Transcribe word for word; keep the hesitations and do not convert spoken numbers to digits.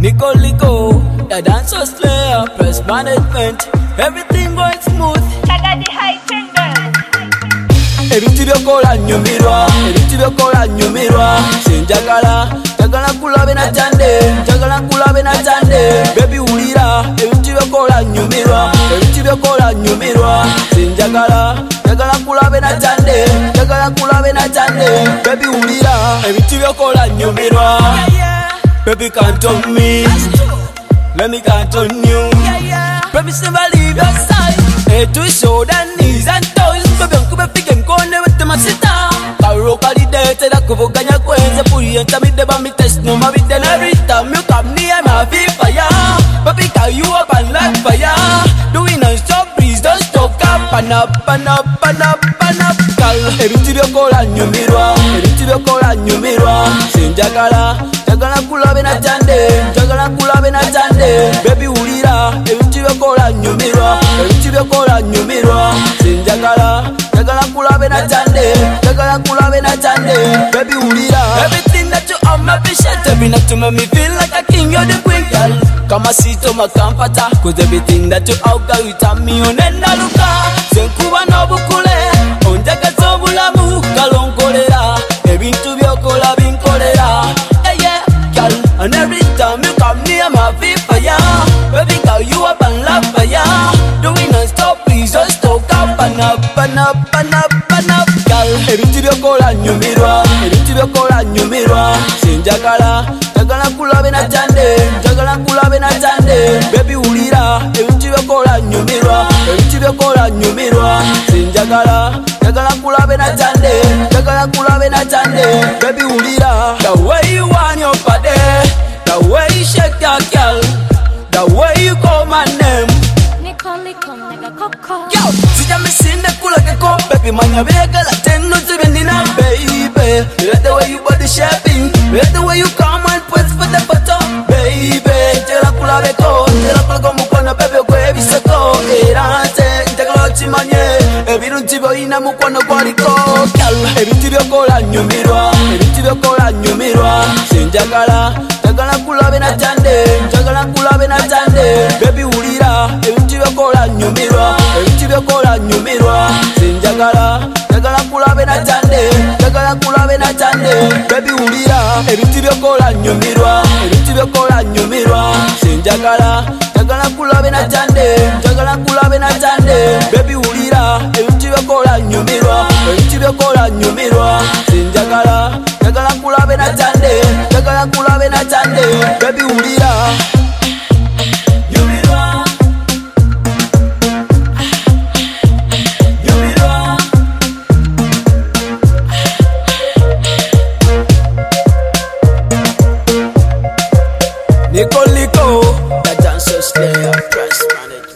Nico Lico, the dancer slayer, press management, everything going smooth. Chaga the high tender. Ebintu byokola nyumirwa, ebintu byokola nyumirwa. Sinjagala, njagala nkulabe na tande, njagala nkulabe na tande. Baby wulira, ebintu byokola nyumirwa, ebintu byokola nyumirwa. Sinjagala, njagala nkulabe na tande, njagala nkulabe na tande. Baby wulira, ebintu byokola nyumirwa. Baby can't on me, let me can't on you. Baby never leave your side. Head to shoulder, knees and toes. Baby nkube fige mkone wete masita. Karoka di date da kuvuganya kwenze. Puri enta mi deba mi test no ma bide. Every time you come near my feel fire. Baby call you up and like fire. Doing non-stop breeze, don't stop up and up and up and up and up. Kal ebintu byokola nyumirwa, ebintu byokola nyumirwa. Sinjagala, njagala nkulabe na tande, njagala nkulabe na tande. Baby wulira, ebintu byokola nyumirwa, ebintu byokola nyumirwa. Sinjagala, njagala nkulabe na tande, njagala nkulabe na tande. Baby wulira, everything that you are my patient. Every night to make me feel like a king, you're the queen, girl. Come and sit on my comforter, cause everything that you are, girl, you tell me on and I look up. Senkuba no bukule, onjaga zobulamu, kalonkolera. Ebintu byokola binkolera. Yeah, yeah, girl. And every time you come near my feet fire. Baby girl, you up and love fire. Doing non-stop, please don't stop up and up and up and up and up. Girl, ebintu byokola nyumirwa, ebintu byokola nyumirwa. Sinjagala, njagala nkulabe na tande, njagala nkulabe na tande. Baby wulira, ebintu byokola nyumirwa, ebintu byokola nyumirwa. Sinjagala, njagala nkulabe na tande, njagala nkulabe na tande. Baby wulira, the way you want your body, the way you shake that girl, the way you call my name. Nico Lico, nigga Coco. Yo, sija misinde kula keko. Baby manya bega la tenu zibendina baby. Let the way you body shaping, let the way you come and put for the photo. Baby, jela kula beko, jela kula komukwana baby kwe biseko. Erante, ntegalo chimanye, ebirunti boina mukwana kwariko. Girl, ebintu byokola nyumirwa, ebintu byokola nyumirwa. Sinjagala, njagala nkulabe na tande, njagala nkulabe na tande. Baby wulira, ebintu byokola nyumirwa, ebintu byokola nyumirwa. Sinjagala, njagala nkulabe na tande, njagala nkulabe na tande. Baby wulira, ebintu byokola nyumirwa, ebintu byokola nyumirwa. Sinjagala, njagala nkulabe na tande, njagala nkulabe na tande. Baby wulira, ebintu byokola nyumirwa, ebintu byokola nyumirwa. Sinjagala, njagala nkulabe na tande, njagala nkulabe na tande. Baby wulira. Nico Lico, the dancer slayer, press management.